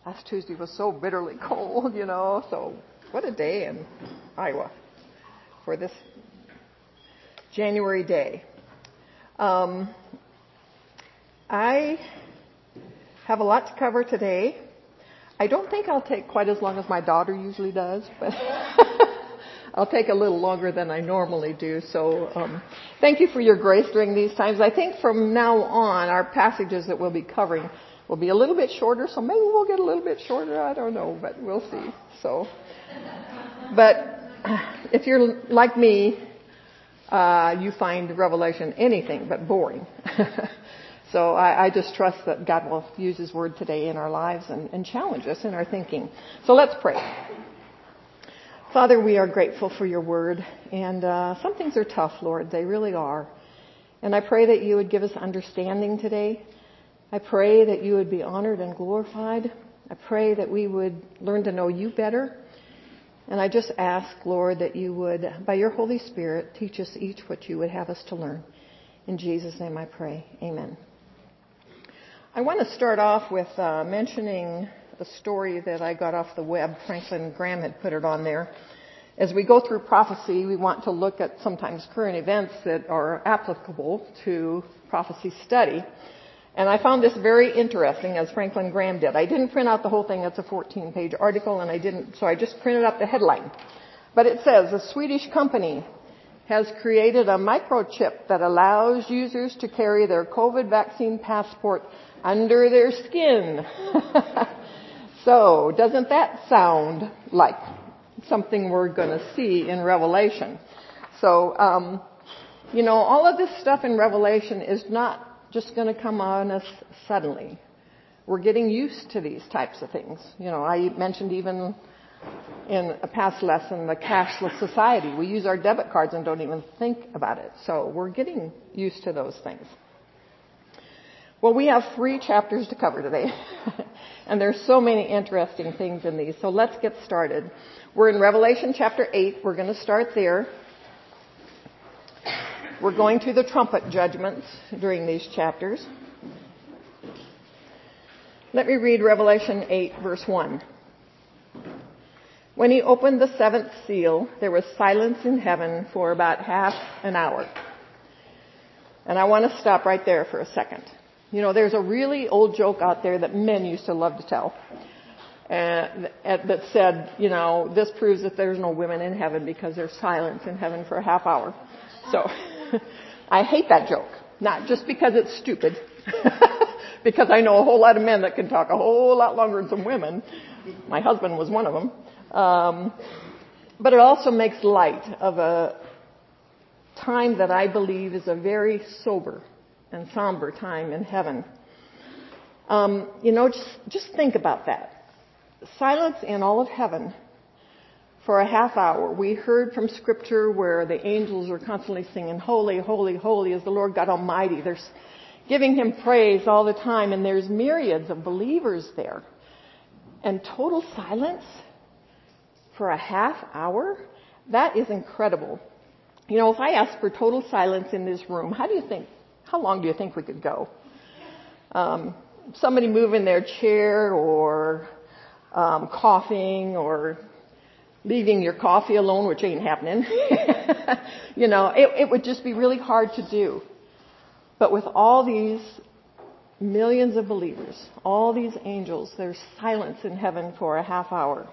Last Tuesday was so bitterly cold, so what a day in Iowa for this January day. I have a lot to cover today. I don't think I'll take quite as long as my daughter usually does, but I'll take a little longer than I normally do. So thank you for your grace during these times. I think from now on, our passages that we'll be covering will be a little bit shorter, so maybe we'll get a little bit shorter. I don't know, but we'll see. But if you're like me, you find Revelation anything but boring. So I just trust that God will use His Word today in our lives and challenge us in our thinking. So let's pray. Father, we are grateful for your Word, and some things are tough, Lord. They really are. And I pray that you would give us understanding today. I pray that you would be honored and glorified. I pray that we would learn to know you better. And I just ask, Lord, that you would, by your Holy Spirit, teach us each what you would have us to learn. In Jesus' name I pray. Amen. I want to start off with mentioning a story that I got off the web. Franklin Graham had put it on there. As we go through prophecy, we want to look at sometimes current events that are applicable to prophecy study. And I found this very interesting, as Franklin Graham did. I didn't print out the whole thing. It's a 14-page article, so I just printed up the headline. But it says, a Swedish company has created a microchip that allows users to carry their COVID vaccine passport under their skin. So, doesn't that sound like something we're going to see in Revelation? So, all of this stuff in Revelation is not just going to come on us suddenly. We're getting used to these types of things. I mentioned even in a past lesson the cashless society. We use our debit cards and don't even think about it. So we're getting used to those things. Well, we have 3 chapters to cover today. And there's so many interesting things in these. So let's get started. We're in Revelation chapter 8. We're going to start there. We're going through the trumpet judgments during these chapters. Let me read Revelation 8, verse 1. When he opened the 7th seal, there was silence in heaven for about half an hour. And I want to stop right there for a second. There's a really old joke out there that men used to love to tell. That said, this proves that there's no women in heaven because there's silence in heaven for a half hour. So, I hate that joke. Not just because it's stupid, because I know a whole lot of men that can talk a whole lot longer than some women. My husband was one of them. But it also makes light of a time that I believe is a very sober and somber time in heaven. Just think about that. Silence in all of heaven for a half hour. We heard from Scripture where the angels are constantly singing, holy, holy, holy is the Lord God Almighty. They're giving Him praise all the time, and there's myriads of believers there. And total silence for a half hour? That is incredible. If I asked for total silence in this room, how long do you think we could go? Somebody moving their chair or coughing or leaving your coffee alone, which ain't happening. It would just be really hard to do. But with all these millions of believers, all these angels, there's silence in heaven for a half hour.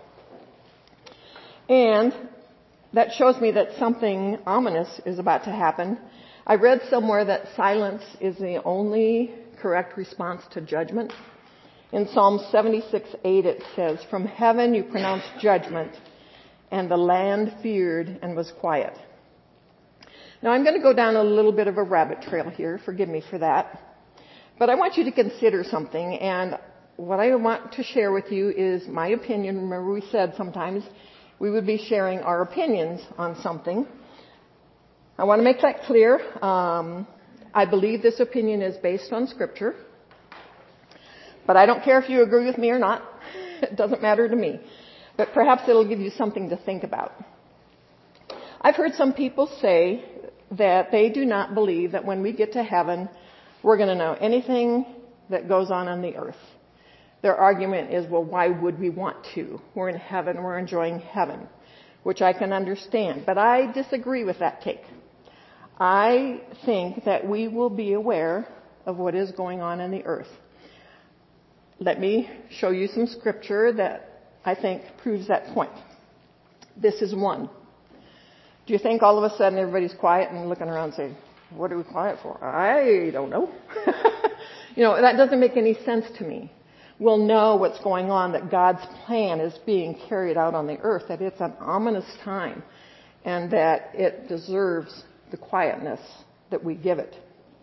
And that shows me that something ominous is about to happen. I read somewhere that silence is the only correct response to judgment. In Psalm 76:8 it says, from heaven you pronounced judgment, and the land feared and was quiet. Now I'm going to go down a little bit of a rabbit trail here. Forgive me for that. But I want you to consider something, and what I want to share with you is my opinion. Remember we said sometimes we would be sharing our opinions on something. I want to make that clear. I believe this opinion is based on Scripture. But I don't care if you agree with me or not. It doesn't matter to me. But perhaps it'll give you something to think about. I've heard some people say that they do not believe that when we get to heaven, we're going to know anything that goes on the earth. Their argument is, well, why would we want to? We're in heaven, we're enjoying heaven, which I can understand. But I disagree with that take. I think that we will be aware of what is going on in the earth. Let me show you some scripture that I think proves that point. This is one. Do you think all of a sudden everybody's quiet and looking around saying, what are we quiet for? I don't know. That doesn't make any sense to me. We'll know what's going on, that God's plan is being carried out on the earth, that it's an ominous time, and that it deserves the quietness that we give it.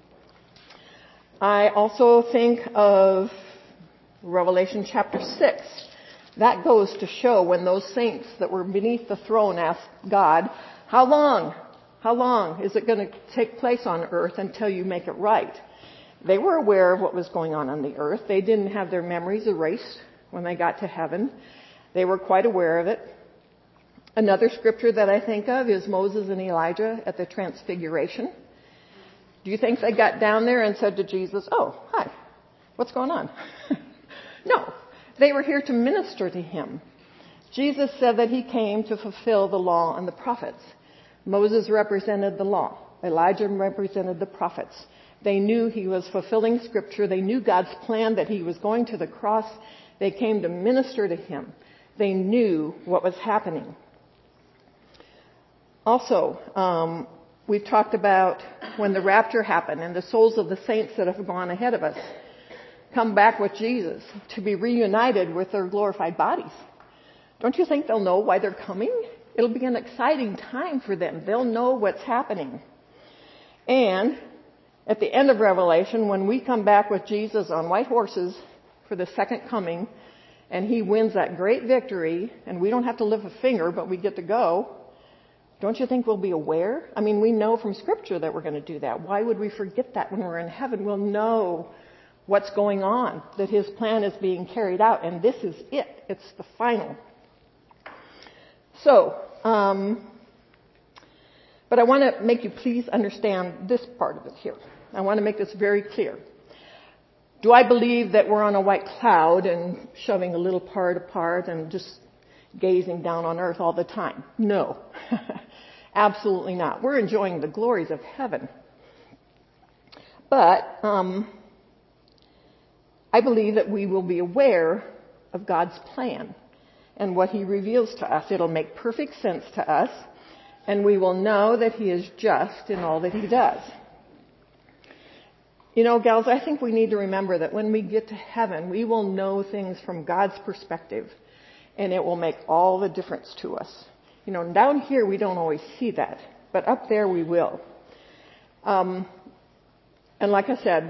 I also think of Revelation chapter 6. That goes to show when those saints that were beneath the throne asked God, how long is it going to take place on earth until you make it right? They were aware of what was going on the earth. They didn't have their memories erased when they got to heaven. They were quite aware of it. Another scripture that I think of is Moses and Elijah at the Transfiguration. Do you think they got down there and said to Jesus, oh, hi, what's going on? No, they were here to minister to him. Jesus said that he came to fulfill the law and the prophets. Moses represented the law. Elijah represented the prophets. They knew he was fulfilling scripture. They knew God's plan, that he was going to the cross. They came to minister to him. They knew what was happening. Also, we've talked about when the rapture happened and the souls of the saints that have gone ahead of us come back with Jesus to be reunited with their glorified bodies. Don't you think they'll know why they're coming? It'll be an exciting time for them. They'll know what's happening. And at the end of Revelation, when we come back with Jesus on white horses for the second coming, and he wins that great victory, and we don't have to lift a finger, but we get to go, don't you think we'll be aware? I mean, we know from Scripture that we're going to do that. Why would we forget that when we're in heaven? We'll know what's going on, that his plan is being carried out, and this is it. It's the final. So, but I want to make you please understand this part of it here. I want to make this very clear. Do I believe that we're on a white cloud and shoving a little part apart and just gazing down on earth all the time? No. Absolutely not. We're enjoying the glories of heaven. But I believe that we will be aware of God's plan and what he reveals to us. It'll make perfect sense to us, and we will know that he is just in all that he does. Gals, I think we need to remember that when we get to heaven, we will know things from God's perspective, and it will make all the difference to us. Down here we don't always see that, but up there we will. And like I said,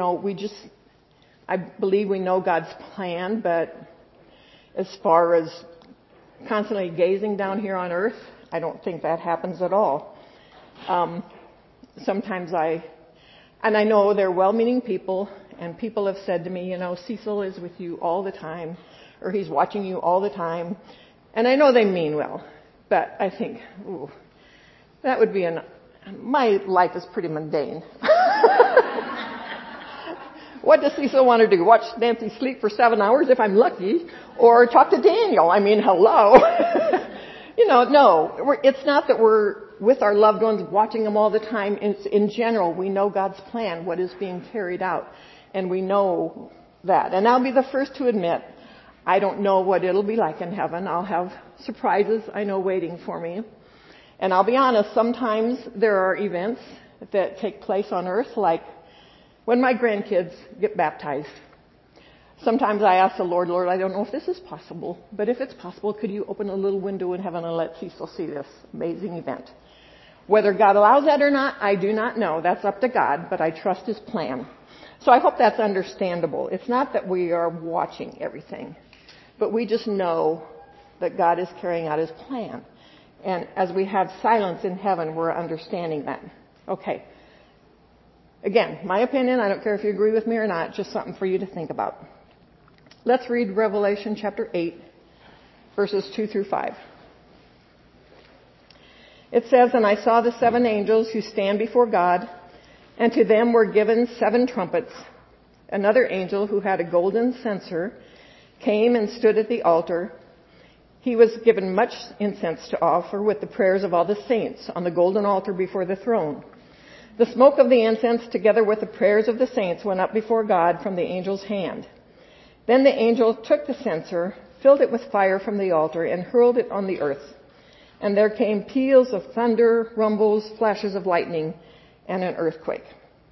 I believe we know God's plan, but as far as constantly gazing down here on earth, I don't think that happens at all. Sometimes I know they're well-meaning people, and people have said to me, Cecil is with you all the time, or he's watching you all the time. And I know they mean well, but I think, that would be my life is pretty mundane. What does Cecil want to do? Watch Nancy sleep for 7 hours if I'm lucky, or talk to Daniel? I mean, hello. No, it's not that we're with our loved ones watching them all the time. It's in general, we know God's plan, what is being carried out, and we know that. And I'll be the first to admit, I don't know what it'll be like in heaven. I'll have surprises, I know, waiting for me. And I'll be honest, sometimes there are events that take place on earth, like when my grandkids get baptized. Sometimes I ask the Lord, I don't know if this is possible, but if it's possible, could you open a little window in heaven and let Cecil see this amazing event? Whether God allows that or not, I do not know. That's up to God, but I trust his plan. So I hope that's understandable. It's not that we are watching everything, but we just know that God is carrying out his plan. And as we have silence in heaven, we're understanding that. Okay. Again, my opinion, I don't care if you agree with me or not, just something for you to think about. Let's read Revelation chapter 8, verses 2 through 5. It says, "And I saw the 7 angels who stand before God, and to them were given 7 trumpets. Another angel who had a golden censer came and stood at the altar. He was given much incense to offer with the prayers of all the saints on the golden altar before the throne. The smoke of the incense together with the prayers of the saints went up before God from the angel's hand. Then the angel took the censer, filled it with fire from the altar, and hurled it on the earth. And there came peals of thunder, rumbles, flashes of lightning, and an earthquake.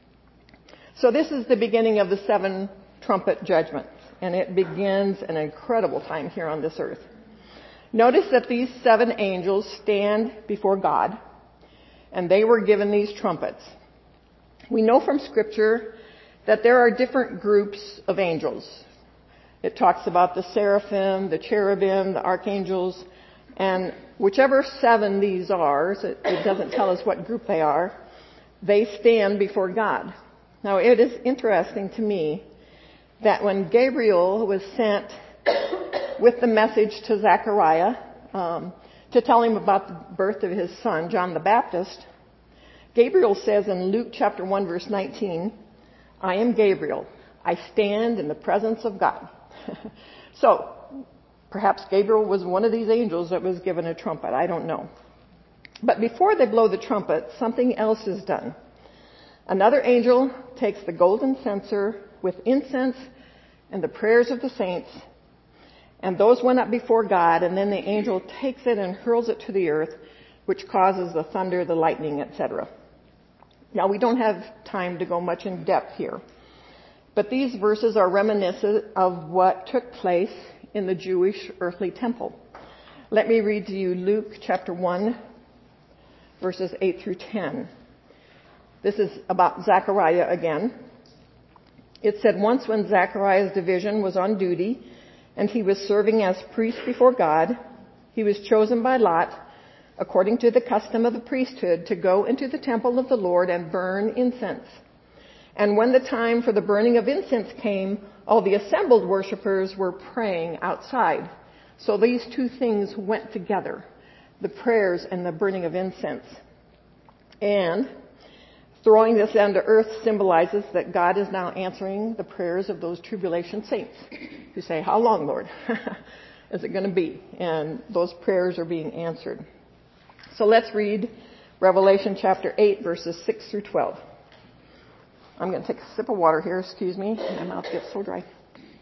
So this is the beginning of the 7 trumpet judgments, and it begins an incredible time here on this earth. Notice that these 7 angels stand before God, and they were given these trumpets. We know from Scripture that there are different groups of angels. It talks about the seraphim, the cherubim, the archangels, and whichever 7 these are, so it doesn't tell us what group they are, they stand before God. Now it is interesting to me that when Gabriel was sent with the message to Zechariah to tell him about the birth of his son, John the Baptist, Gabriel says in Luke chapter 1 verse 19, "I am Gabriel. I stand in the presence of God." So, perhaps Gabriel was one of these angels that was given a trumpet. I don't know. But before they blow the trumpet, something else is done. Another angel takes the golden censer with incense and the prayers of the saints, and those went up before God, and then the angel takes it and hurls it to the earth, which causes the thunder, the lightning, etc. Now, we don't have time to go much in depth here, but these verses are reminiscent of what took place in the Jewish earthly temple. Let me read to you Luke chapter 1, verses 8 through 10. This is about Zechariah again. It said, "Once when Zechariah's division was on duty, and he was serving as priest before God, he was chosen by Lot, according to the custom of the priesthood, to go into the temple of the Lord and burn incense. And when the time for the burning of incense came, all the assembled worshipers were praying outside." So these 2 things went together, the prayers and the burning of incense. And throwing this down to earth symbolizes that God is now answering the prayers of those tribulation saints who say, "How long, Lord, is it going to be?" And those prayers are being answered. So let's read Revelation chapter 8, verses 6 through 12. I'm going to take a sip of water here. Excuse me. My mouth gets so dry.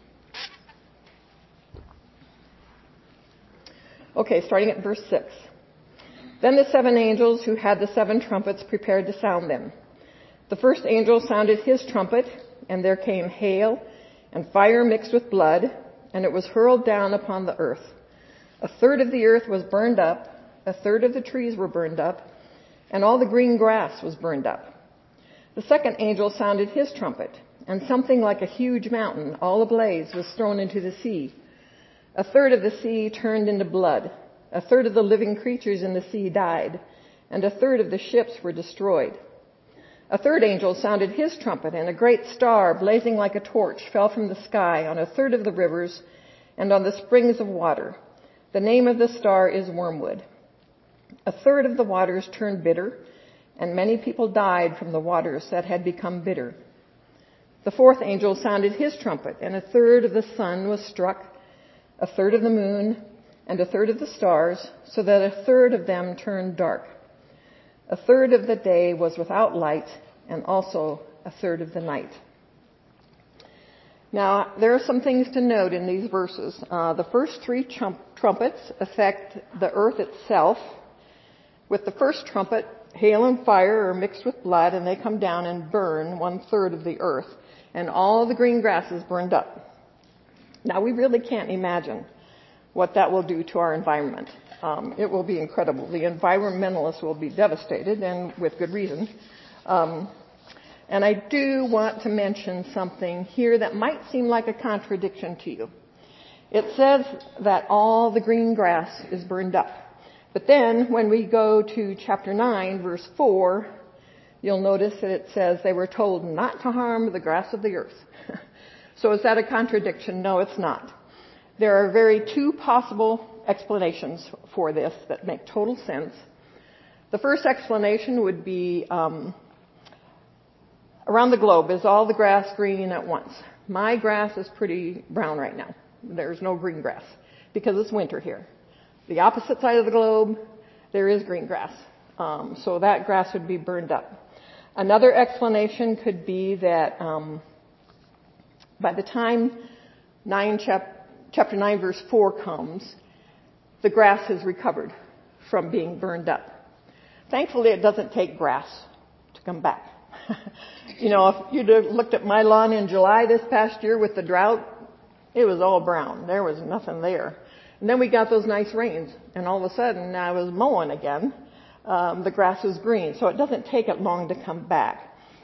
Okay, starting at verse 6. "Then the 7 angels who had the 7 trumpets prepared to sound them. The first angel sounded his trumpet, and there came hail and fire mixed with blood, and it was hurled down upon the earth. A third of the earth was burned up, a third of the trees were burned up, and all the green grass was burned up. The second angel sounded his trumpet, and something like a huge mountain, all ablaze, was thrown into the sea. A third of the sea turned into blood, a third of the living creatures in the sea died, and a third of the ships were destroyed. A third angel sounded his trumpet, and a great star, blazing like a torch, fell from the sky on a third of the rivers and on the springs of water. The name of the star is Wormwood. A third of the waters turned bitter, and many people died from the waters that had become bitter. The fourth angel sounded his trumpet, and a third of the sun was struck, a third of the moon, and a third of the stars, so that a third of them turned dark. A third of the day was without light, and also a third of the night." Now, there are some things to note in these verses. The first 3 trumpets affect the earth itself. With the first trumpet, hail and fire are mixed with blood, and they come down and burn 1/3 of the earth, and all the green grass is burned up. Now, we really can't imagine what that will do to our environment. It will be incredible. The environmentalists will be devastated, and with good reason. And I do want to mention something here that might seem like a contradiction to you. It says that all the green grass is burned up. But then when we go to chapter 9, verse 4, you'll notice that it says they were told not to harm the grass of the earth. So is that a contradiction? No, it's not. There are 2 possible explanations for this that make total sense. The first explanation would be around the globe, is all the grass green at once? My grass is pretty brown right now. There's no green grass because it's winter here. The opposite side of the globe, there is green grass. So that grass would be burned up. Another explanation could be that by the time chapter 9 verse 4 comes, the grass has recovered from being burned up. Thankfully, it doesn't take grass to come back. If you'd have looked at my lawn in July this past year with the drought, it was all brown. There was nothing there. And then we got those nice rains, and all of a sudden I was mowing again. The grass was green, so it doesn't take it long to come back.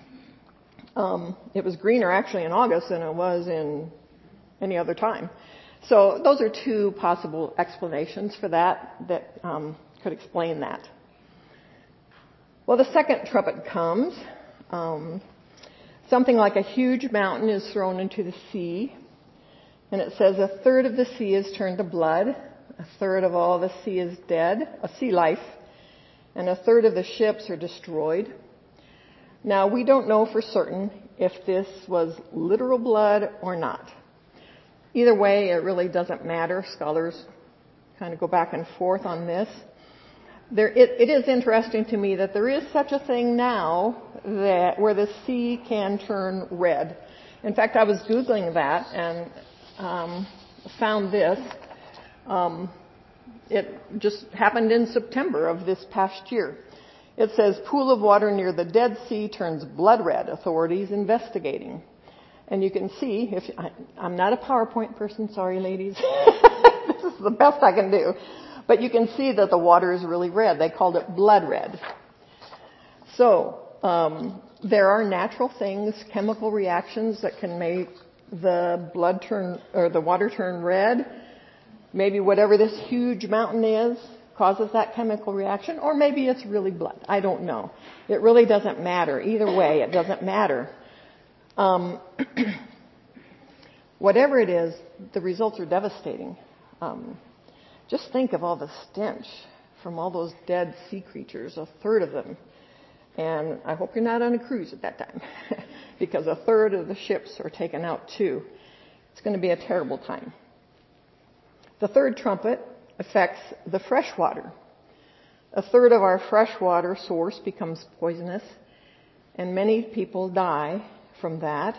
It was greener actually in August than it was in any other time. So those are two possible explanations for that could explain that. Well, the second trumpet comes. Something like a huge mountain is thrown into the sea. And it says 1/3 of the sea is turned to blood. 1/3 of all the sea is dead, a sea life. And 1/3 of the ships are destroyed. Now, we don't know for certain if this was literal blood or not. Either way, it really doesn't matter. Scholars kind of go back and forth on this. It is interesting to me that there is such a thing now where the sea can turn red. In fact, I was Googling that and found this. It just happened in September of this past year. It says, pool of water near the Dead Sea turns blood red. Authorities investigating. And you can see, I'm not a PowerPoint person, sorry ladies. This is the best I can do. But you can see that the water is really red. They called it blood red. So, there are natural things, chemical reactions that can make the blood turn, or the water turn red. Maybe whatever this huge mountain is causes that chemical reaction, or maybe it's really blood. I don't know. It really doesn't matter. Either way, it doesn't matter. Whatever it is, the results are devastating. Just think of all the stench from all those dead sea creatures, 1/3 of them. And I hope you're not on a cruise at that time, because 1/3 of the ships are taken out too. It's going to be a terrible time. The third trumpet affects the fresh water. 1/3 of our fresh water source becomes poisonous, and many people die from that.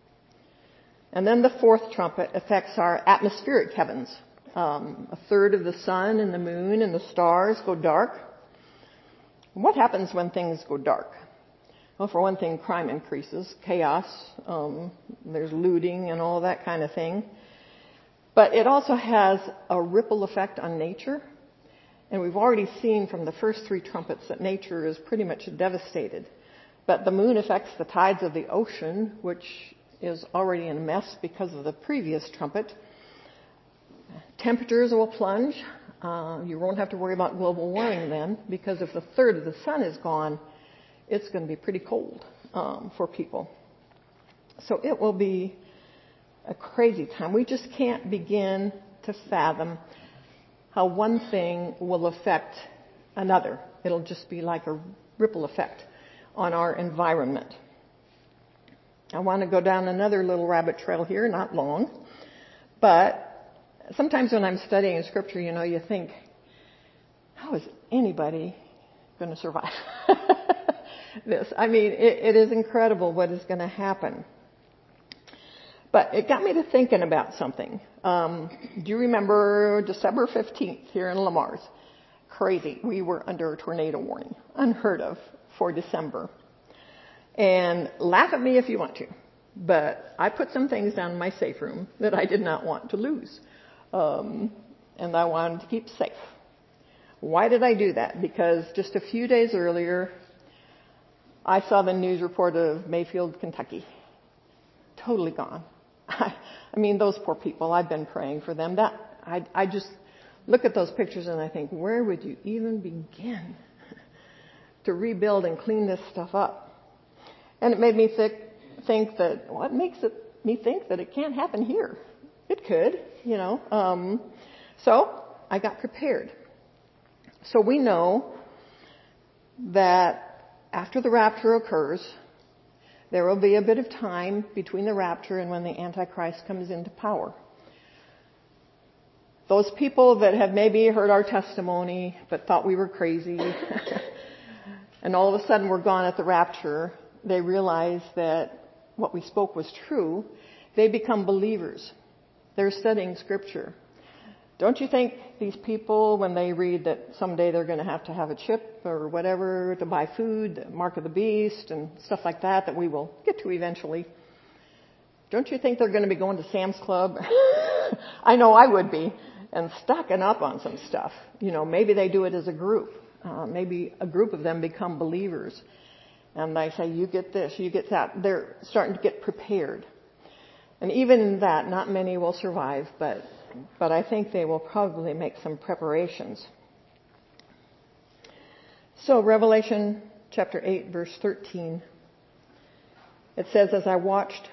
And then the fourth trumpet affects our atmospheric heavens. 1/3 of the sun and the moon and the stars go dark. What happens when things go dark? Well, for one thing, crime increases, chaos, there's looting and all that kind of thing. But it also has a ripple effect on nature. And we've already seen from the first 3 trumpets that nature is pretty much devastated. But the moon affects the tides of the ocean, which is already in a mess because of the previous trumpet. Temperatures will plunge. You won't have to worry about global warming then, because if 1/3 of the sun is gone, it's going to be pretty cold for people. So it will be a crazy time. We just can't begin to fathom how one thing will affect another. It'll just be like a ripple effect on our environment. I want to go down another little rabbit trail here, not long, but sometimes when I'm studying Scripture, you think, how is anybody going to survive this? I mean, it is incredible what is going to happen. But it got me to thinking about something. Do you remember December 15th here in Lamars? Crazy. We were under a tornado warning. Unheard of for December. And laugh at me if you want to. But I put some things down in my safe room that I did not want to lose. And I wanted to keep safe. Why did I do that? Because just a few days earlier, I saw the news report of Mayfield, Kentucky. Totally gone. I mean, those poor people, I've been praying for them. I just look at those pictures and I think, where would you even begin to rebuild and clean this stuff up? And it made me think that, what makes me think that it can't happen here? It could, So I got prepared. So we know that after the rapture occurs, there will be a bit of time between the rapture and when the Antichrist comes into power. Those people that have maybe heard our testimony but thought we were crazy and all of a sudden we're gone at the rapture, they realize that what we spoke was true. They become believers. They're studying Scripture. Don't you think these people, when they read that someday they're going to have a chip or whatever to buy food, the mark of the beast and stuff like that we will get to eventually, don't you think they're going to be going to Sam's Club? I know I would be, and stocking up on some stuff. Maybe they do it as a group. Maybe a group of them become believers. And they say, you get this, you get that. They're starting to get prepared. And even in that, not many will survive, but I think they will probably make some preparations. So Revelation chapter 8, verse 13, it says, as I watched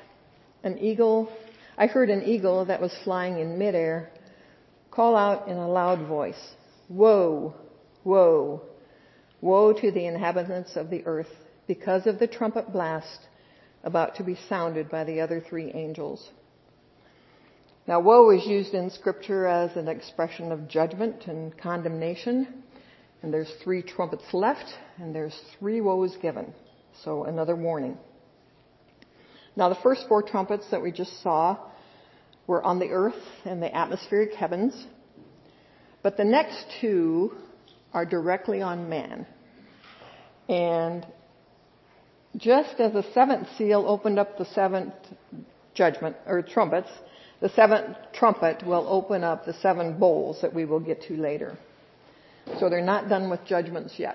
I heard an eagle that was flying in midair call out in a loud voice, woe, woe, woe to the inhabitants of the earth, because of the trumpet blast about to be sounded by the other three angels. Now, woe is used in Scripture as an expression of judgment and condemnation. And there's 3 trumpets left, and there's 3 woes given. So another warning. Now, the first 4 trumpets that we just saw were on the earth and the atmospheric heavens. But the next 2 are directly on man. And just as the 7th seal opened up the 7th judgment, or trumpets, the 7th trumpet will open up the 7 bowls that we will get to later. So they're not done with judgments yet.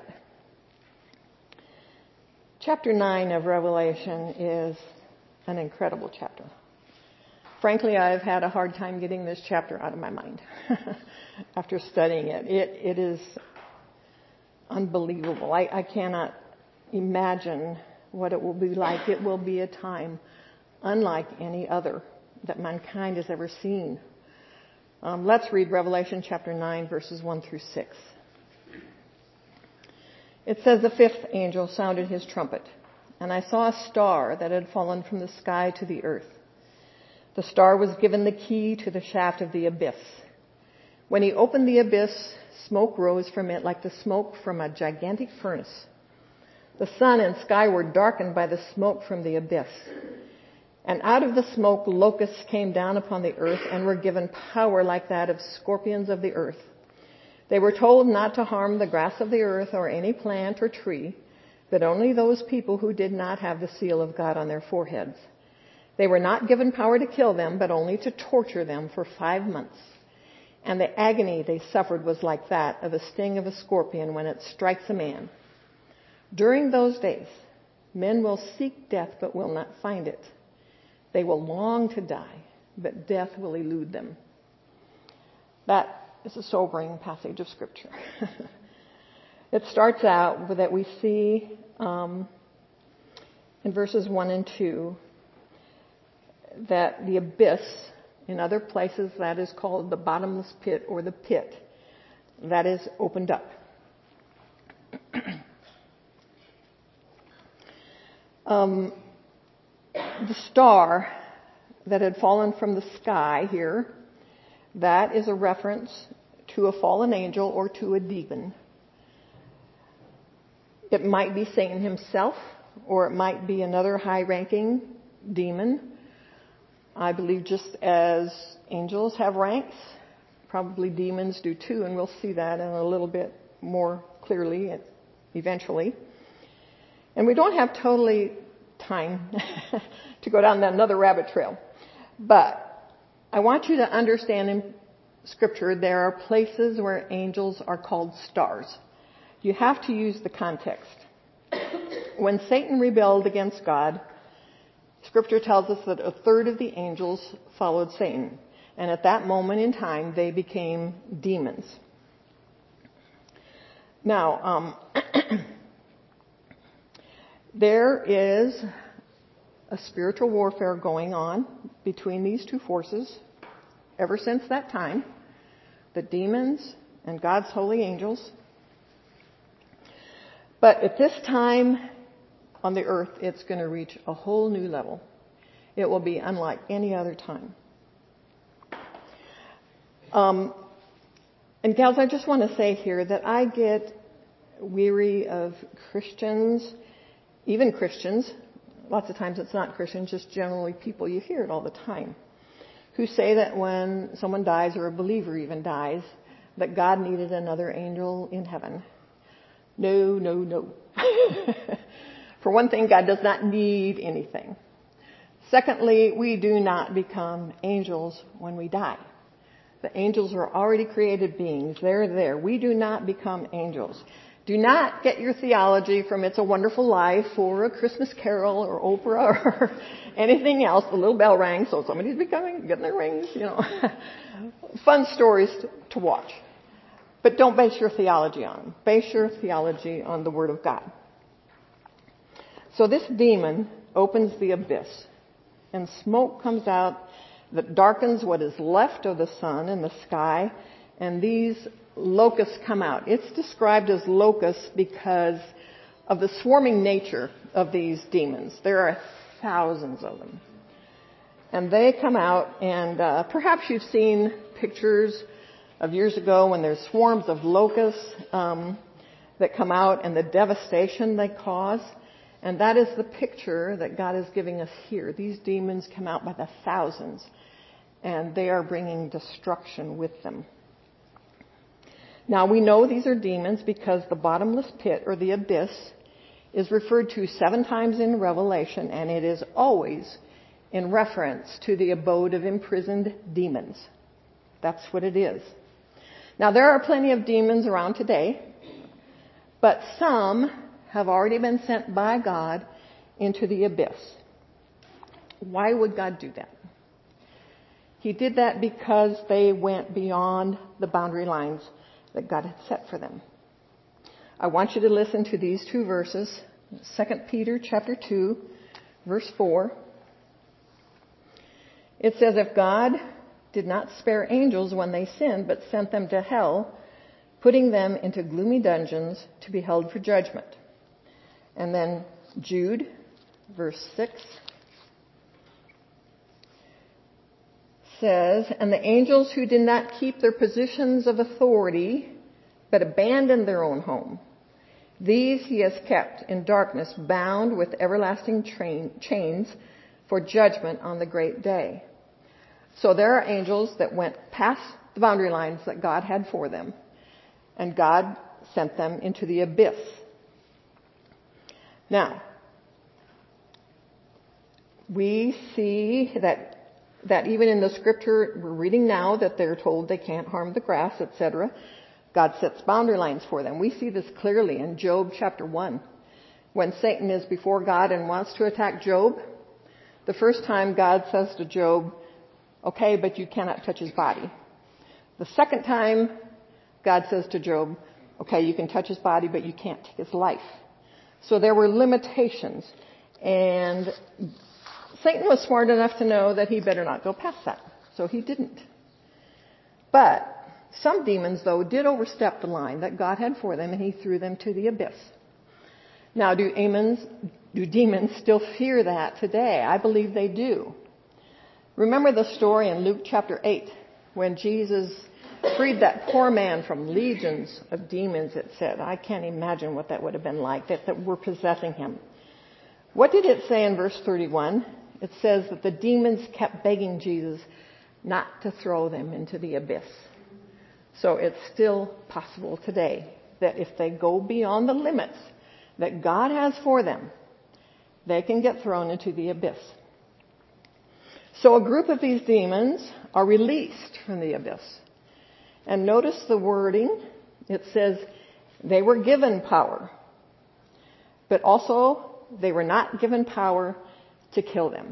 Chapter 9 of Revelation is an incredible chapter. Frankly, I've had a hard time getting this chapter out of my mind after studying it. It is unbelievable. I cannot imagine what it will be like. It will be a time unlike any other that mankind has ever seen. Let's read Revelation chapter 9, verses 1 through 6. It says, the 5th angel sounded his trumpet, and I saw a star that had fallen from the sky to the earth. The star was given the key to the shaft of the abyss. When he opened the abyss, smoke rose from it like the smoke from a gigantic furnace. The sun and sky were darkened by the smoke from the abyss. And out of the smoke, locusts came down upon the earth and were given power like that of scorpions of the earth. They were told not to harm the grass of the earth or any plant or tree, but only those people who did not have the seal of God on their foreheads. They were not given power to kill them, but only to torture them for 5 months. And the agony they suffered was like that of a sting of a scorpion when it strikes a man. During those days, men will seek death but will not find it. They will long to die, but death will elude them. That is a sobering passage of Scripture. It starts out with that we see in verses 1 and 2 that the abyss, in other places that is called the bottomless pit or the pit, that is opened up. The star that had fallen from the sky here, that is a reference to a fallen angel or to a demon. It might be Satan himself, or it might be another high-ranking demon. I believe just as angels have ranks, probably demons do too, and we'll see that in a little bit more clearly eventually. And we don't have totally time to go down another rabbit trail. But I want you to understand in Scripture there are places where angels are called stars. You have to use the context. When Satan rebelled against God, Scripture tells us that 1/3 of the angels followed Satan. And at that moment in time, they became demons. Now, there is a spiritual warfare going on between these two forces ever since that time, the demons and God's holy angels. But at this time on the earth, it's going to reach a whole new level. It will be unlike any other time. And gals, I just want to say here that I get weary of Christians, even Christians, lots of times it's not Christians, just generally people, you hear it all the time, who say that when someone dies or a believer even dies, that God needed another angel in heaven. No, no, no. For one thing, God does not need anything. Secondly, we do not become angels when we die. The angels are already created beings. They're there. We do not become angels. Do not get your theology from It's a Wonderful Life or A Christmas Carol or Oprah or anything else. The little bell rang, so somebody's getting their rings, Fun stories to watch. But don't base your theology on them. Base your theology on the Word of God. So this demon opens the abyss, and smoke comes out that darkens what is left of the sun and the sky, and these locusts come out. It's described as locusts because of the swarming nature of these demons. There are thousands of them. And they come out, and perhaps you've seen pictures of years ago when there's swarms of locusts that come out and the devastation they cause. And that is the picture that God is giving us here. These demons come out by the thousands, and they are bringing destruction with them. Now, we know these are demons because the bottomless pit, or the abyss, is referred to 7 times in Revelation, and it is always in reference to the abode of imprisoned demons. That's what it is. Now, there are plenty of demons around today, but some have already been sent by God into the abyss. Why would God do that? He did that because they went beyond the boundary lines that God had set for them. I want you to listen to these 2 verses. 2 Peter chapter 2, verse 4. It says, if God did not spare angels when they sinned, but sent them to hell, putting them into gloomy dungeons to be held for judgment. And then Jude, verse 6, says, and the angels who did not keep their positions of authority, but abandoned their own home, these he has kept in darkness, bound with everlasting chains for judgment on the great day. So there are angels that went past the boundary lines that God had for them, and God sent them into the abyss. Now, we see that even in the scripture we're reading now that they're told they can't harm the grass, etc. God sets boundary lines for them. We see this clearly in Job chapter 1. When Satan is before God and wants to attack Job, the first time God says to Job, okay, but you cannot touch his body. The second time, God says to Job, okay, you can touch his body, but you can't take his life. So there were limitations. And Satan was smart enough to know that he better not go past that. So he didn't. But some demons, though, did overstep the line that God had for them, and he threw them to the abyss. Now, do demons still fear that today? I believe they do. Remember the story in Luke chapter 8 when Jesus freed that poor man from legions of demons, it said. I can't imagine what that would have been like, that were possessing him. What did it say in verse 31? It says that the demons kept begging Jesus not to throw them into the abyss. So it's still possible today that if they go beyond the limits that God has for them, they can get thrown into the abyss. So a group of these demons are released from the abyss. And notice the wording. It says they were given power, but also they were not given power to kill them.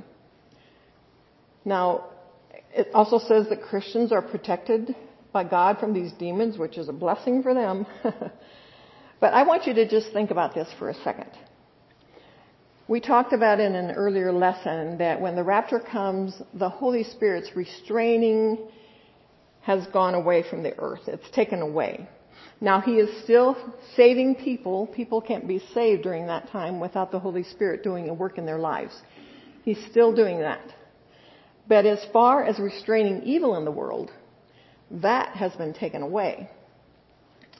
Now, it also says that Christians are protected by God from these demons, which is a blessing for them. But I want you to just think about this for a second. We talked about in an earlier lesson that when the rapture comes, the Holy Spirit's restraining has gone away from the earth. It's taken away. Now, he is still saving people. People can't be saved during that time without the Holy Spirit doing a work in their lives. He's still doing that. But as far as restraining evil in the world, that has been taken away.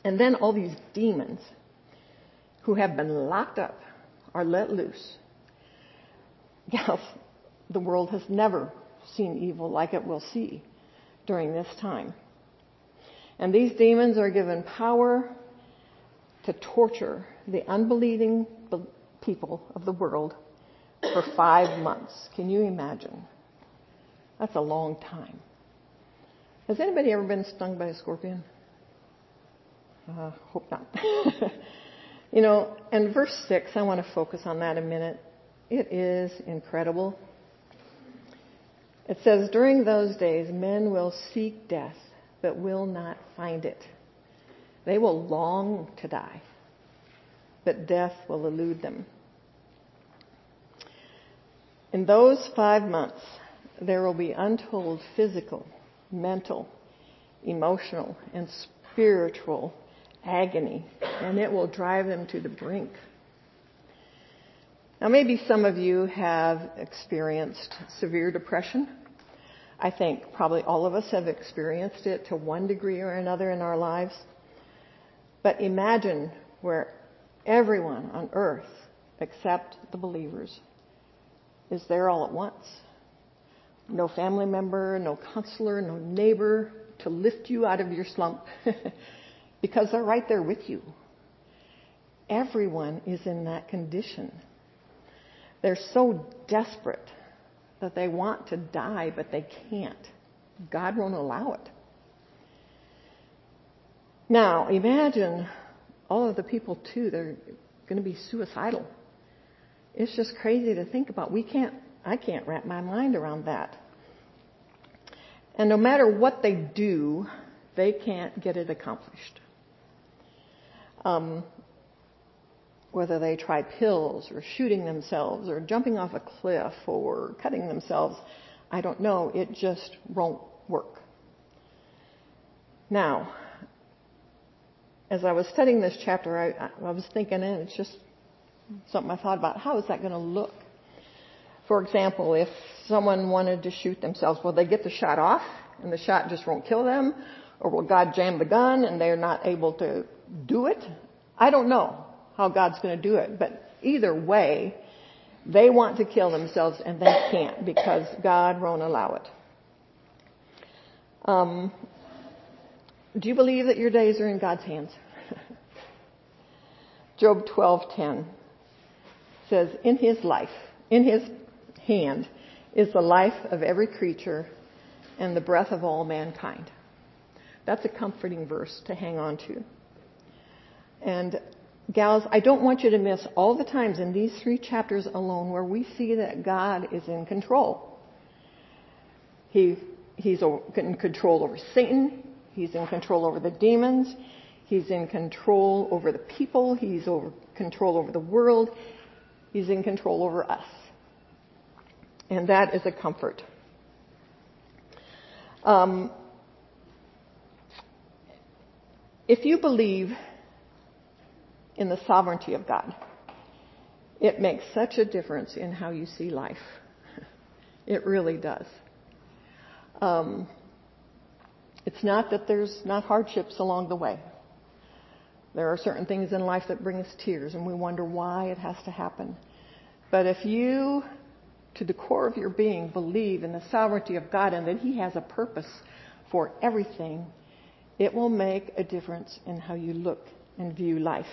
And then all these demons who have been locked up are let loose. Gals, the world has never seen evil like it will see during this time. And these demons are given power to torture the unbelieving people of the world for 5 months. Can you imagine? That's a long time. Has anybody ever been stung by a scorpion? Hope not. And verse 6, I want to focus on that a minute. It is incredible. It says, during those days, men will seek death, but will not find it. They will long to die, but death will elude them. In those 5 months, there will be untold physical, mental, emotional, and spiritual agony, and it will drive them to the brink. Now, maybe some of you have experienced severe depression. I think probably all of us have experienced it to one degree or another in our lives. But imagine where everyone on earth, except the believers, is there all at once. No family member, no counselor, no neighbor to lift you out of your slump because they're right there with you. Everyone is in that condition. They're so desperate that they want to die, but they can't. God won't allow it. Now, imagine all of the people, too, they're going to be suicidal. It's just crazy to think about. I can't wrap my mind around that. And no matter what they do, they can't get it accomplished. Whether they try pills or shooting themselves or jumping off a cliff or cutting themselves, I don't know. It just won't work. Now, as I was studying this chapter, I was thinking, and it's just something I thought about, how is that going to look? For example, if someone wanted to shoot themselves, will they get the shot off and the shot just won't kill them? Or will God jam the gun and they're not able to do it? I don't know how God's going to do it, but either way, they want to kill themselves and they can't because God won't allow it. Do you believe that your days are in God's hands? Job 12:10 says, in his hand is the life of every creature and the breath of all mankind. That's a comforting verse to hang on to. And gals, I don't want you to miss all the times in these 3 chapters alone where we see that God is in control. He's in control over Satan. He's in control over the demons. He's in control over the people. He's in control over the world. He's in control over us. And that is a comfort. If you believe in the sovereignty of God, it makes such a difference in how you see life. It really does. It's not that there's not hardships along the way. There are certain things in life that bring us tears, and we wonder why it has to happen. But if you, to the core of your being, believe in the sovereignty of God and that He has a purpose for everything, it will make a difference in how you look and view life.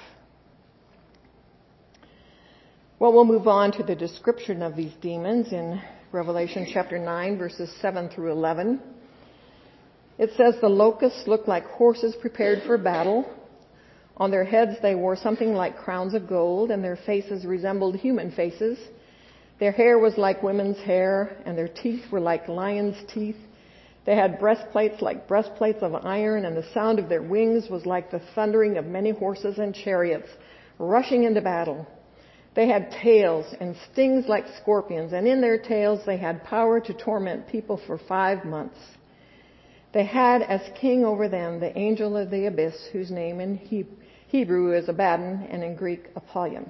Well, we'll move on to the description of these demons in Revelation chapter 9, verses 7 through 11. It says, the locusts looked like horses prepared for battle. On their heads they wore something like crowns of gold, and their faces resembled human faces. Their hair was like women's hair, and their teeth were like lions' teeth. They had breastplates like breastplates of iron, and the sound of their wings was like the thundering of many horses and chariots rushing into battle. They had tails and stings like scorpions, and in their tails they had power to torment people for 5 months. They had as king over them the angel of the abyss, whose name in Hebrew is Abaddon and in Greek Apollyon.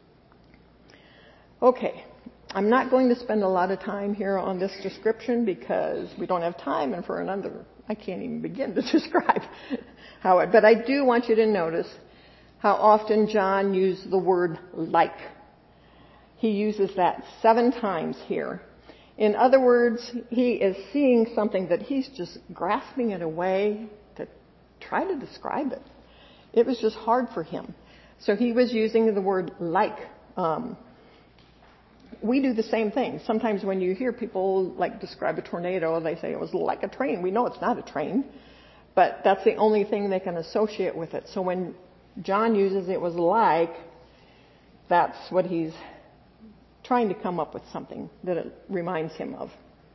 Okay, I'm not going to spend a lot of time here on this description because we don't have time, and for another, I can't even begin to describe. But I do want you to notice how often John used the word like. He uses that 7 times here. In other words, he is seeing something that he's just grasping it away to try to describe it. It was just hard for him. So he was using the word like. We do the same thing. Sometimes when you hear people like describe a tornado, they say it was like a train. We know it's not a train, but that's the only thing they can associate with it. So when John uses it was like, that's what he's trying to come up with, something that it reminds him of.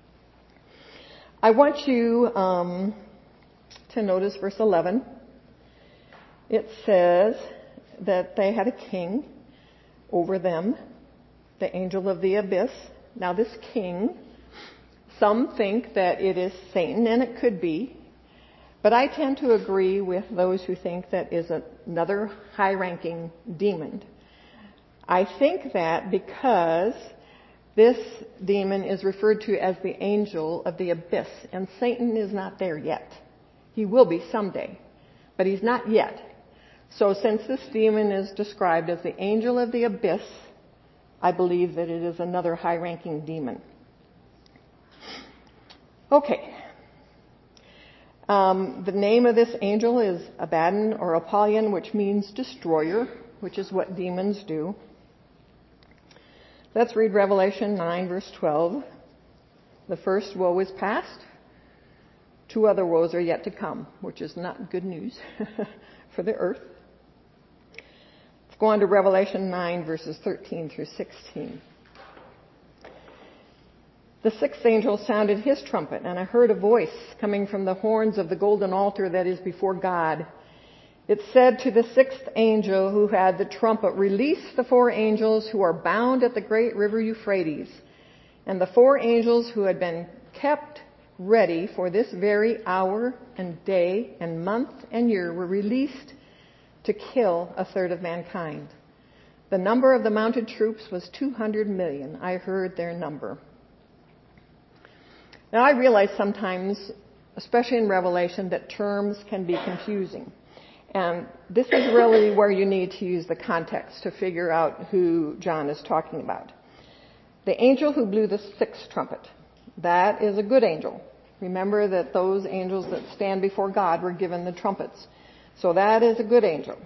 I want you to notice verse 11. It says that they had a king over them, the angel of the abyss. Now this king, some think that it is Satan, and it could be, but I tend to agree with those who think that is another high-ranking demon. I think that because this demon is referred to as the angel of the abyss, and Satan is not there yet. He will be someday, but he's not yet. So since this demon is described as the angel of the abyss, I believe that it is another high-ranking demon. Okay. The name of this angel is Abaddon or Apollyon, which means destroyer, which is what demons do. Let's read Revelation 9, verse 12. The first woe is past. 2 other woes are yet to come, which is not good news for the earth. Let's go on to Revelation 9, verses 13 through 16. The 6th angel sounded his trumpet, and I heard a voice coming from the horns of the golden altar that is before God. It said to the 6th angel who had the trumpet, "Release the 4 angels who are bound at the great river Euphrates." And the 4 angels who had been kept ready for this very hour and day and month and year were released to kill 1/3 of mankind. The number of the mounted troops was 200 million. I heard their number. Now I realize sometimes, especially in Revelation, that terms can be confusing. And this is really where you need to use the context to figure out who John is talking about. The angel who blew the 6th trumpet, that is a good angel. Remember that those angels that stand before God were given the trumpets. So that is a good angel.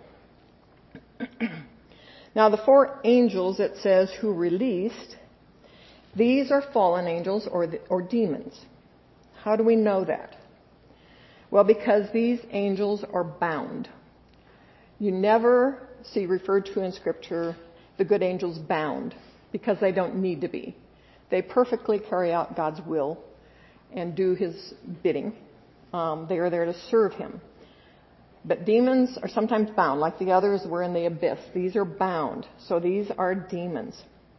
Now the 4 angels, it says, who released, these are fallen angels or demons. How do we know that? Well, because these angels are bound. You never see referred to in Scripture the good angels bound, because they don't need to be. They perfectly carry out God's will and do His bidding. They are there to serve Him. But demons are sometimes bound, like the others were in the abyss. These are bound. So these are demons.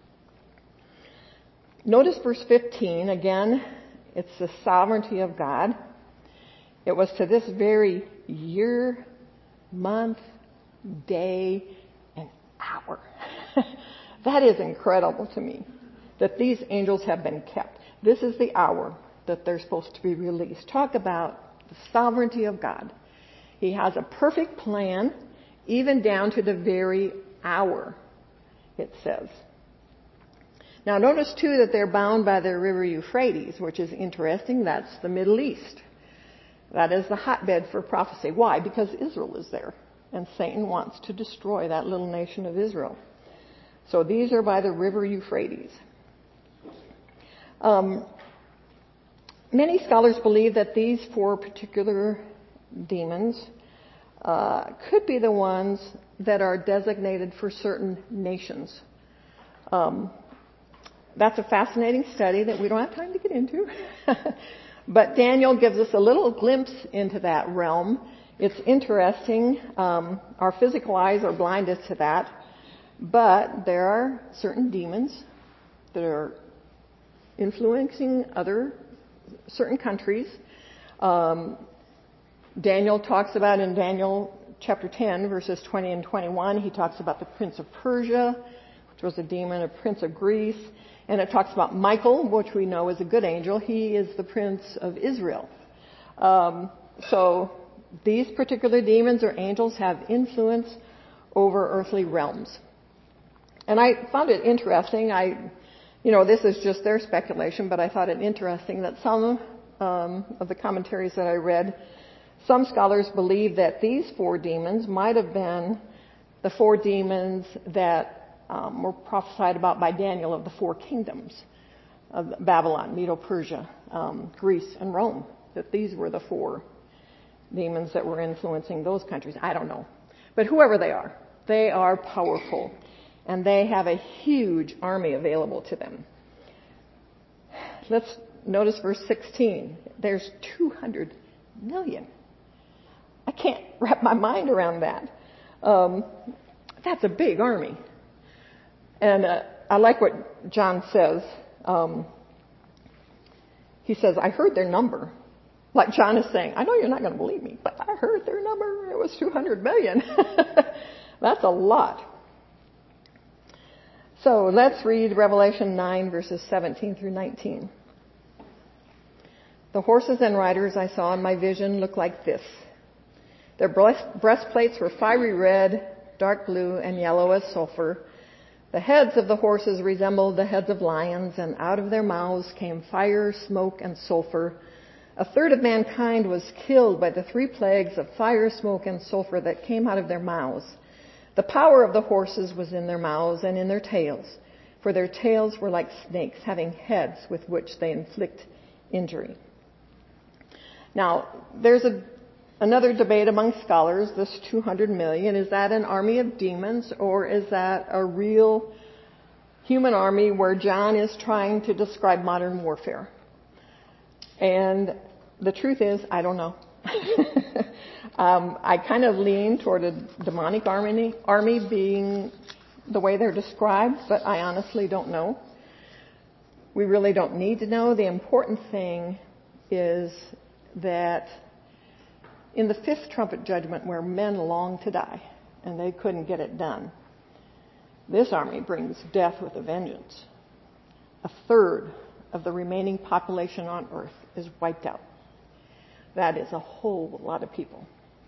Notice verse 15. Again, it's the sovereignty of God. It was to this very year, month, day, and hour. That is incredible to me, that these angels have been kept. This is the hour that they're supposed to be released. Talk about the sovereignty of God. He has a perfect plan, even down to the very hour, it says. Now notice too that they're bound by the river Euphrates, which is interesting. That's the Middle East. That is the hotbed for prophecy. Why? Because Israel is there, and Satan wants to destroy that little nation of Israel. So these are by the river Euphrates. Many scholars believe that these 4 particular demons could be the ones that are designated for certain nations. That's a fascinating study that we don't have time to get into. But Daniel gives us a little glimpse into that realm. It's interesting. Our physical eyes are blinded to that. But there are certain demons that are influencing certain countries. Daniel talks about in Daniel chapter 10, verses 20 and 21, he talks about the prince of Persia, which was a demon, a prince of Greece. And it talks about Michael, which we know is a good angel. He is the prince of Israel. So these particular demons or angels have influence over earthly realms. And I found it interesting. This is just their speculation, but I thought it interesting that some of the commentaries that I read, some scholars believe that these 4 demons might have been the 4 demons that were prophesied about by Daniel of the 4 kingdoms of Babylon, Medo-Persia, Greece, and Rome. That these were the 4 demons that were influencing those countries. I don't know. But whoever they are powerful. And they have a huge army available to them. Let's notice verse 16. There's 200 million. I can't wrap my mind around that. That's a big army. And I like what John says. He says, I heard their number. Like John is saying, I know you're not going to believe me, but I heard their number. It was 200 million. That's a lot. So let's read Revelation 9, verses 17 through 19. The horses and riders I saw in my vision looked like this. Their breastplates were fiery red, dark blue, and yellow as sulfur. The heads of the horses resembled the heads of lions, and out of their mouths came fire, smoke, and sulfur. A third of mankind was killed by the 3 plagues of fire, smoke, and sulfur that came out of their mouths. The power of the horses was in their mouths and in their tails, for their tails were like snakes, having heads with which they inflict injury. Now, there's another debate among scholars, this 200 million, is that an army of demons, or is that a real human army where John is trying to describe modern warfare? And the truth is, I don't know. I kind of lean toward a demonic army being the way they're described, but I honestly don't know. We really don't need to know. The important thing is that in the 5th trumpet judgment, where men longed to die and they couldn't get it done, this army brings death with a vengeance. A third of the remaining population on earth is wiped out. That is a whole lot of people.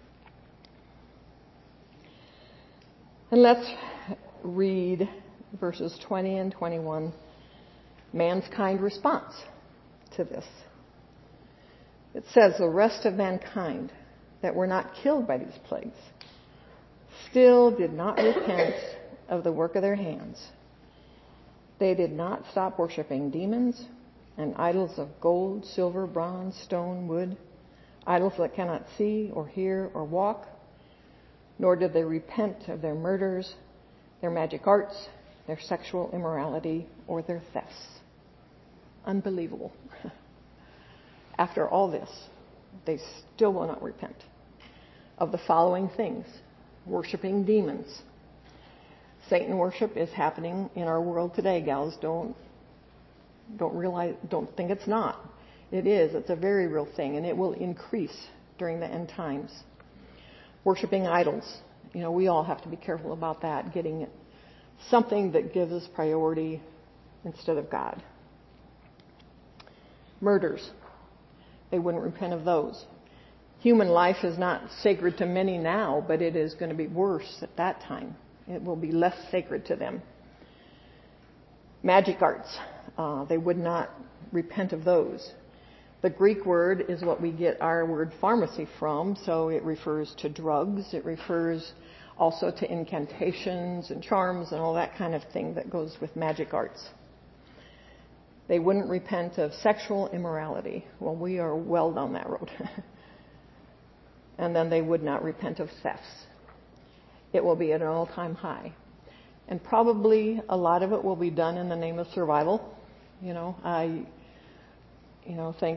And let's read verses 20 and 21, mankind response to this. It says, the rest of mankind that were not killed by these plagues still did not repent of the work of their hands. They did not stop worshiping demons and idols of gold, silver, bronze, stone, wood, idols that cannot see or hear or walk, nor did they repent of their murders, their magic arts, their sexual immorality, or their thefts. Unbelievable. After all this, they still will not repent of the following things: worshiping demons. Satan worship is happening in our world today, gals. Don't think it's not. It is. It's a very real thing, and it will increase during the end times. Worshipping idols. We all have to be careful about that, getting something that gives us priority instead of God. Murders. They wouldn't repent of those. Human life is not sacred to many now, but it is going to be worse at that time. It will be less sacred to them. Magic arts. They would not repent of those. The Greek word is what we get our word pharmacy from, so it refers to drugs. It refers also to incantations and charms and all that kind of thing that goes with magic arts. They wouldn't repent of sexual immorality. Well, we are well down that road. And then they would not repent of thefts. It will be at an all-time high. And probably a lot of it will be done in the name of survival. I think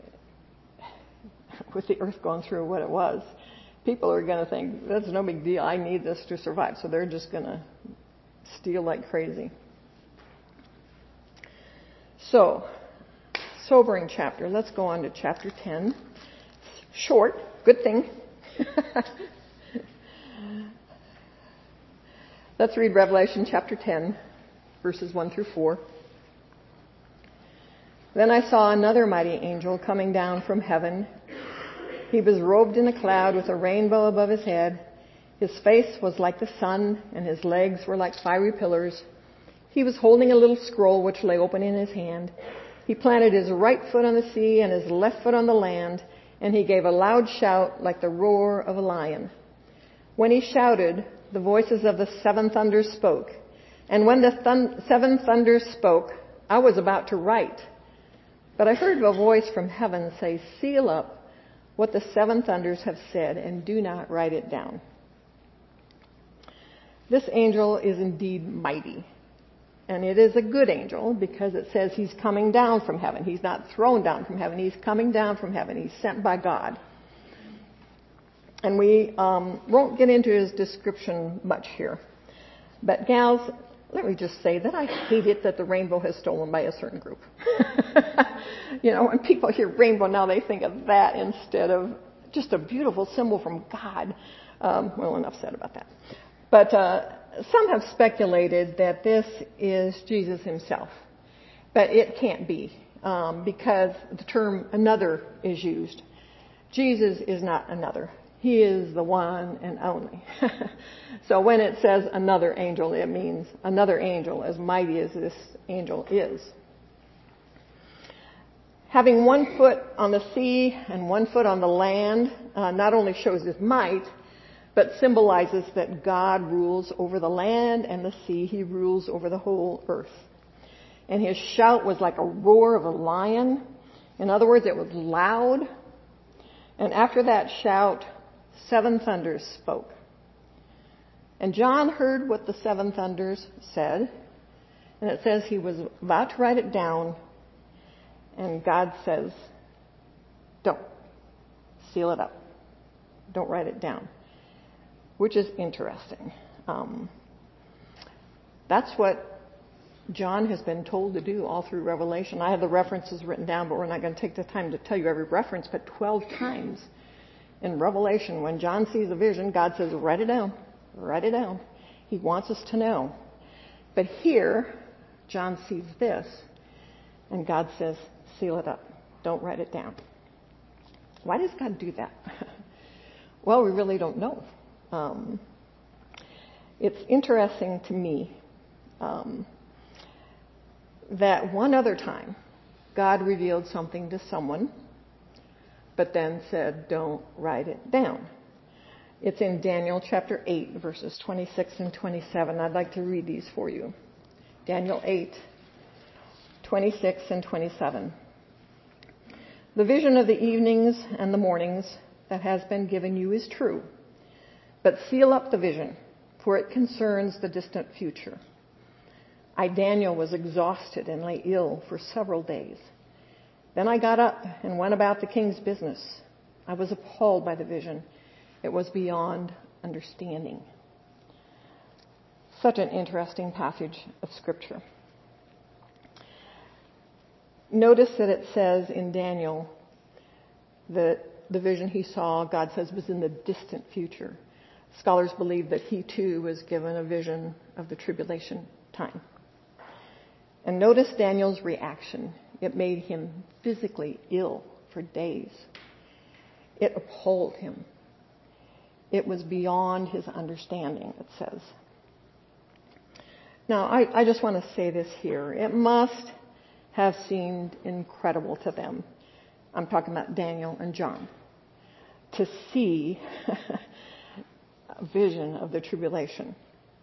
with the earth going through what it was, people are going to think, that's no big deal. I need this to survive. So they're just going to steal like crazy. So, sobering chapter. Let's go on to chapter 10. Short. Good thing. Let's read Revelation chapter 10, verses 1 through 4. Then I saw another mighty angel coming down from heaven. He was robed in a cloud with a rainbow above his head. His face was like the sun, and his legs were like fiery pillars. He was holding a little scroll which lay open in his hand. He planted his right foot on the sea and his left foot on the land, and he gave a loud shout like the roar of a lion. When he shouted, the voices of the seven thunders spoke. And when the seven thunders spoke, I was about to write. But I heard a voice from heaven say, "Seal up what the seven thunders have said, and do not write it down." This angel is indeed mighty. And it is a good angel because it says he's coming down from heaven. He's not thrown down from heaven. He's coming down from heaven. He's sent by God. And we won't get into his description much here. But gals, let me just say that I hate it that the rainbow is stolen by a certain group. When people hear rainbow now, they think of that instead of just a beautiful symbol from God. Well, enough said about that. But some have speculated that this is Jesus himself. But it can't be because the term another is used. Jesus is not another. He is the one and only. So when it says another angel, it means another angel as mighty as this angel is. Having one foot on the sea and one foot on the land not only shows his might, but symbolizes that God rules over the land and the sea. He rules over the whole earth. And his shout was like a roar of a lion. In other words, it was loud. And after that shout, seven thunders spoke. And John heard what the seven thunders said. And it says he was about to write it down. And God says, don't. Seal it up. Don't write it down. Which is interesting. That's what John has been told to do all through Revelation. I have the references written down, but we're not going to take the time to tell you every reference, but 12 times in Revelation, when John sees a vision, God says, write it down. Write it down. He wants us to know. But here, John sees this, and God says, seal it up. Don't write it down. Why does God do that? Well, we really don't know. It's interesting to me that one other time God revealed something to someone, but then said, don't write it down. It's in Daniel chapter 8, verses 26 and 27. I'd like to read these for you. Daniel 8, 26 and 27. The vision of the evenings and the mornings that has been given you is true. But seal up the vision, for it concerns the distant future. I, Daniel, was exhausted and lay ill for several days. Then I got up and went about the king's business. I was appalled by the vision. It was beyond understanding. Such an interesting passage of Scripture. Notice that it says in Daniel that the vision he saw, God says, was in the distant future. Scholars believe that he too was given a vision of the tribulation time. And notice Daniel's reaction. It made him physically ill for days. It appalled him. It was beyond his understanding, it says. Now, I just want to say this here. It must have seemed incredible to them. I'm talking about Daniel and John. To see a vision of the tribulation.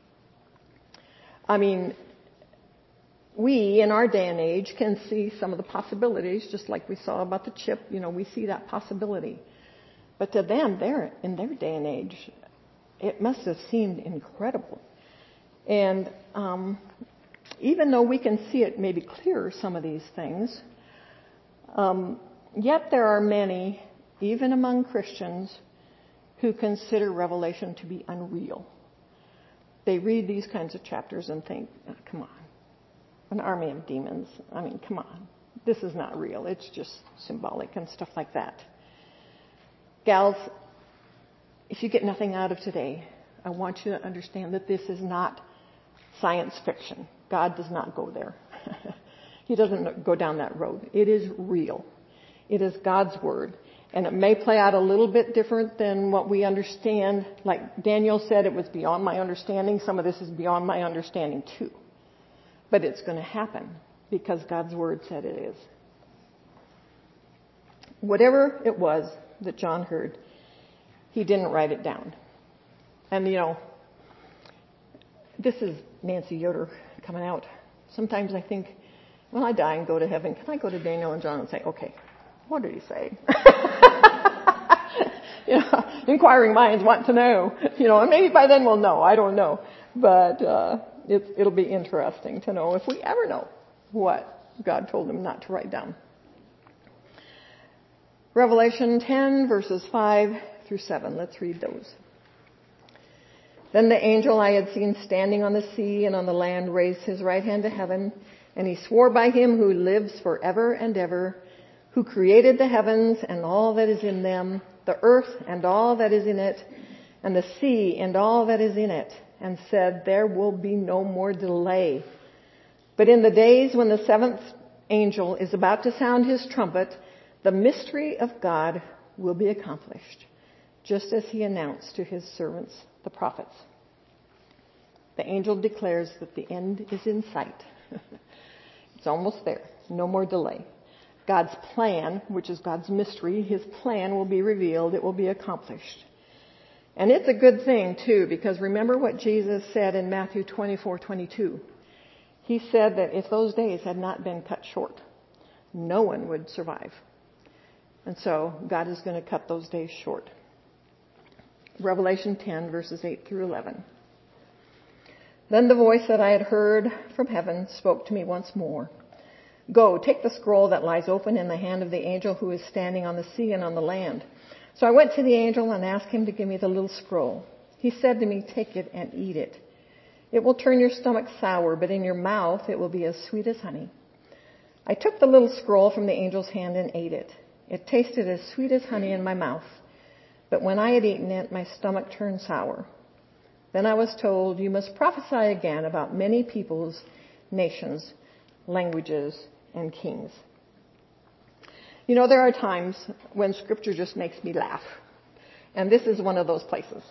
I mean, we in our day and age can see some of the possibilities, just like we saw about the chip. We see that possibility. But to them, in their day and age, it must have seemed incredible. And even though we can see it maybe clearer, some of these things, yet there are many, even among Christians, who consider Revelation to be unreal. They read these kinds of chapters and think, oh, come on, an army of demons. I mean, come on, this is not real. It's just symbolic and stuff like that. Gals, if you get nothing out of today, I want you to understand that this is not science fiction. God does not go there. He doesn't go down that road. It is real. It is God's word. And it may play out a little bit different than what we understand. Like Daniel said, it was beyond my understanding. Some of this is beyond my understanding too. But it's going to happen because God's Word said it is. Whatever it was that John heard, he didn't write it down. And this is Nancy Yoder coming out. Sometimes I think, when I die and go to heaven, can I go to Daniel and John and say, okay, what did he say? Inquiring minds want to know. And maybe by then we'll know. I don't know. But it'll be interesting to know if we ever know what God told him not to write down. Revelation 10, verses 5 through 7. Let's read those. Then the angel I had seen standing on the sea and on the land raised his right hand to heaven, and he swore by him who lives forever and ever, who created the heavens and all that is in them, the earth and all that is in it, and the sea and all that is in it, and said, there will be no more delay. But in the days when the seventh angel is about to sound his trumpet, the mystery of God will be accomplished, just as he announced to his servants, the prophets. The angel declares that the end is in sight. It's almost there. No more delay. God's plan, which is God's mystery, his plan will be revealed. It will be accomplished. And it's a good thing, too, because remember what Jesus said in Matthew 24:22. He said that if those days had not been cut short, no one would survive. And so God is going to cut those days short. Revelation 10, verses 8 through 11. Then the voice that I had heard from heaven spoke to me once more. Go, take the scroll that lies open in the hand of the angel who is standing on the sea and on the land. So I went to the angel and asked him to give me the little scroll. He said to me, take it and eat it. It will turn your stomach sour, but in your mouth it will be as sweet as honey. I took the little scroll from the angel's hand and ate it. It tasted as sweet as honey in my mouth. But when I had eaten it, my stomach turned sour. Then I was told, you must prophesy again about many peoples, nations, languages, and kings. There are times when Scripture just makes me laugh. And this is one of those places.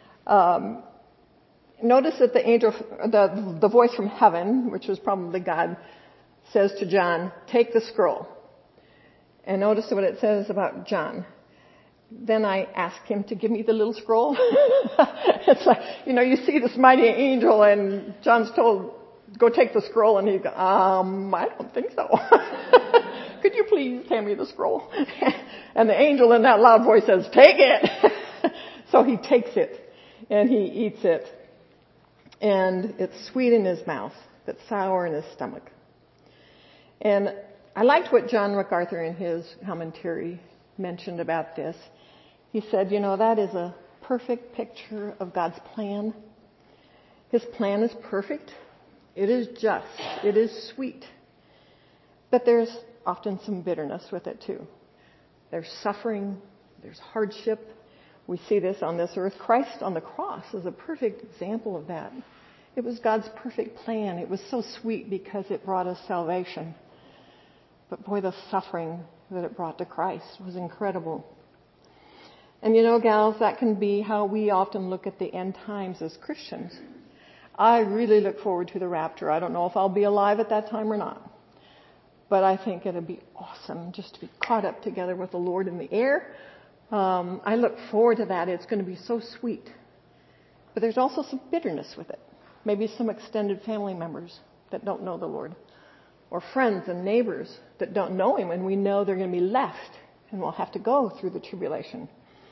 Notice that the angel, the voice from heaven, which was probably God, says to John, take the scroll. And notice what it says about John. Then I asked him to give me the little scroll. It's like, you see this mighty angel and John's told, go take the scroll, and he goes, I don't think so. Could you please hand me the scroll? And the angel in that loud voice says, take it. So he takes it and he eats it. And it's sweet in his mouth, but sour in his stomach. And I liked what John MacArthur in his commentary mentioned about this. He said, that is a perfect picture of God's plan. His plan is perfect. It is just. It is sweet. But there's often some bitterness with it too. There's suffering. There's hardship. We see this on this earth. Christ on the cross is a perfect example of that. It was God's perfect plan. It was so sweet because it brought us salvation. But boy, the suffering that it brought to Christ was incredible. And gals, that can be how we often look at the end times as Christians. I really look forward to the rapture. I don't know if I'll be alive at that time or not. But I think it'll be awesome just to be caught up together with the Lord in the air. I look forward to that. It's going to be so sweet. But there's also some bitterness with it. Maybe some extended family members that don't know the Lord. Or friends and neighbors that don't know Him, and we know they're going to be left and we'll have to go through the tribulation.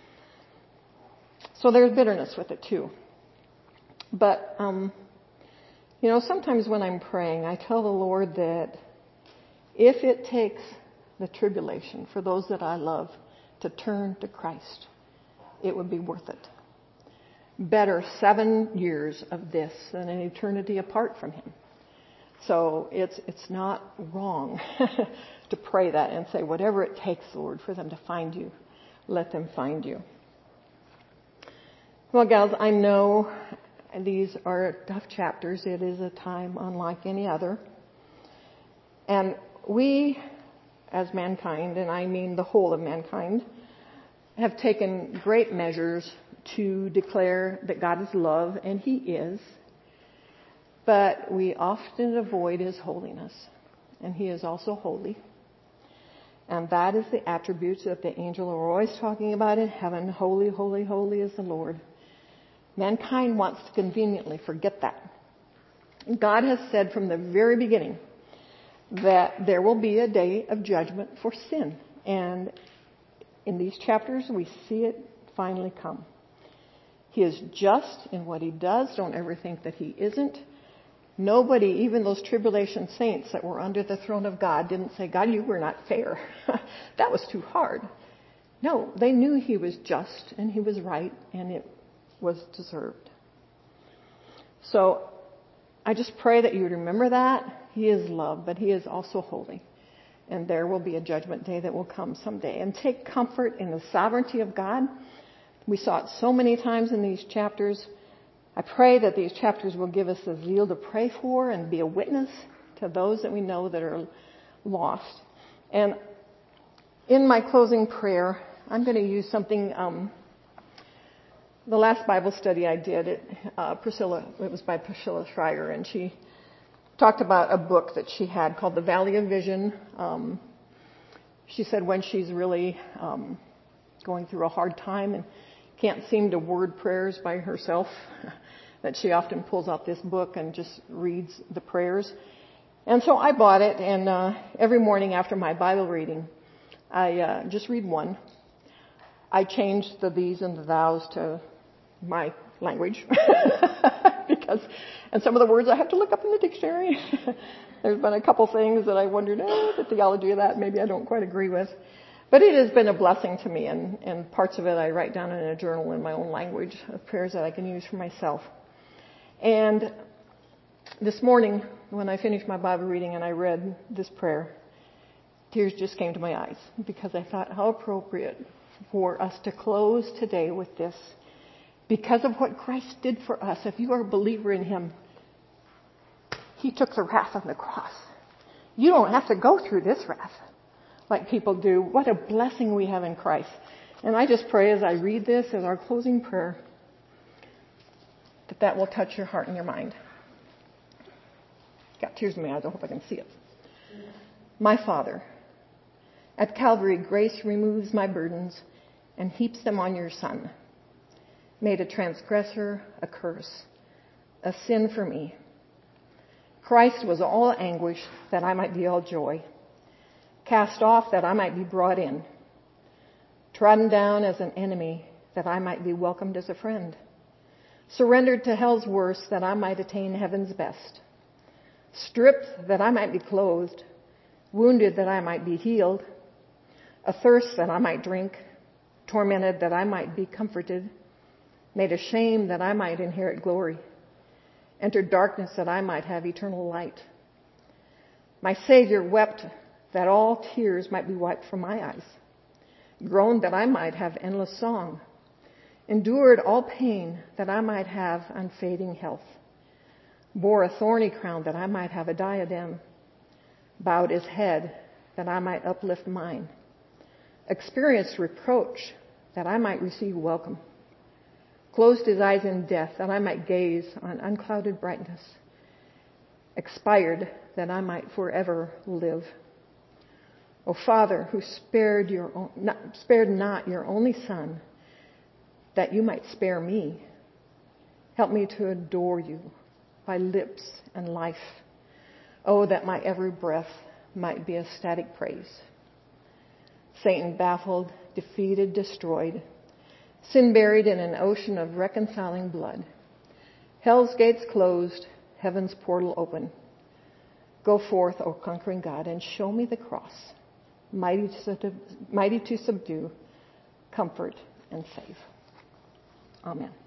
So there's bitterness with it too. But, sometimes when I'm praying, I tell the Lord that if it takes the tribulation for those that I love to turn to Christ, it would be worth it. Better 7 years of this than an eternity apart from Him. So it's not wrong to pray that and say, whatever it takes, Lord, for them to find you, let them find you. Well, gals, I know these are tough chapters. It is a time unlike any other. And we, as mankind, and I mean the whole of mankind, have taken great measures to declare that God is love, and He is, but we often avoid His holiness, and He is also holy. And that is the attributes that the angels are always talking about in heaven. Holy, holy, holy is the Lord. Mankind wants to conveniently forget that. God has said from the very beginning that there will be a day of judgment for sin. And in these chapters, we see it finally come. He is just in what He does. Don't ever think that He isn't. Nobody, even those tribulation saints that were under the throne of God, didn't say, God, you were not fair. That was too hard. No, they knew He was just and He was right and it was deserved. So I just pray that you would remember that. He is love, but He is also holy. And there will be a judgment day that will come someday. And take comfort in the sovereignty of God. We saw it so many times in these chapters. I pray that these chapters will give us the zeal to pray for and be a witness to those that we know that are lost. And in my closing prayer, I'm going to use something, the last Bible study I did, it was by Priscilla Schreier, and she talked about a book that she had called The Valley of Vision. She said when she's really going through a hard time and can't seem to word prayers by herself, that she often pulls out this book and just reads the prayers. And so I bought it, and every morning after my Bible reading, I just read one. I changed the these and the thous to my language and some of the words I have to look up in the dictionary. There's been a couple things that I wondered, the theology of that maybe I don't quite agree with. But it has been a blessing to me, and parts of it I write down in a journal in my own language of prayers that I can use for myself. And this morning, when I finished my Bible reading and I read this prayer, tears just came to my eyes because I thought how appropriate for us to close today with this. Because of what Christ did for us, if you are a believer in Him, He took the wrath on the cross. You don't have to go through this wrath like people do. What a blessing we have in Christ. And I just pray as I read this as our closing prayer that will touch your heart and your mind. Got tears in my eyes. I hope I can see it. My Father, at Calvary, grace removes my burdens and heaps them on your Son. Made a transgressor a curse, a sin for me. Christ was all anguish that I might be all joy. Cast off that I might be brought in. Trodden down as an enemy that I might be welcomed as a friend. Surrendered to hell's worst that I might attain heaven's best. Stripped that I might be clothed. Wounded that I might be healed. Athirst that I might drink. Tormented that I might be comforted. Made ashamed that I might inherit glory. Entered darkness that I might have eternal light. My Savior wept that all tears might be wiped from my eyes. Groaned that I might have endless song. Endured all pain that I might have unfading health. Bore a thorny crown that I might have a diadem. Bowed His head that I might uplift mine. Experienced reproach that I might receive welcome. Closed His eyes in death that I might gaze on unclouded brightness. Expired that I might forever live. O Father, who spared not your only Son, that you might spare me, help me to adore you by lips and life. Oh, that my every breath might be ecstatic praise. Satan baffled, defeated, destroyed, sin buried in an ocean of reconciling blood. Hell's gates closed, heaven's portal open. Go forth, O conquering God, and show me the cross, mighty to subdue, comfort, and save. Amen.